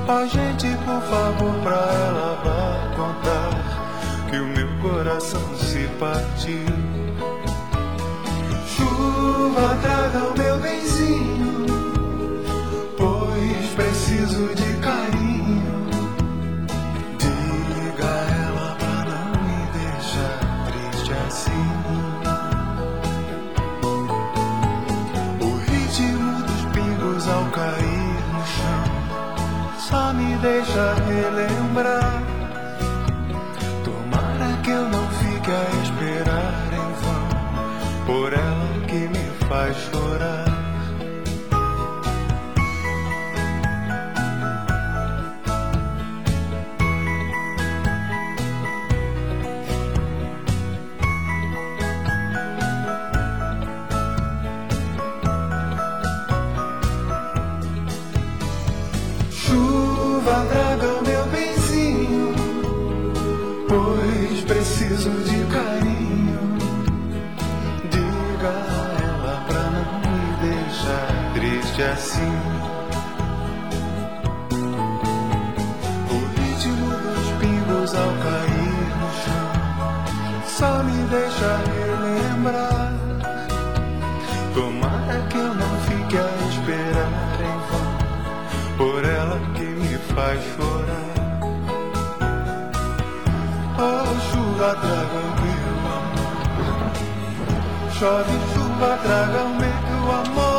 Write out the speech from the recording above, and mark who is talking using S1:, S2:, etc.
S1: Ó gente, por favor, pra ela vá contar que o meu coração se partiu. Chuva, traga o meu benzinho, pois preciso de carinho. Diga a ela pra não me deixar triste assim. O ritmo dos pingos ao cair no chão só me deixa relembrar. Tomara que eu não fique a esperar em vão por ela que me faz chorar. Chuva, traga o meu benzinho, pois preciso de carinho. Diga a ela pra não me deixar triste assim. O ritmo dos pingos ao cair no chão só me deixa relembrar. Tomara que eu não fique a esperar em vão por ela que me faz chorar. Oh, chuva, traga o meu amor. Chove, chuva, traga o meu amor.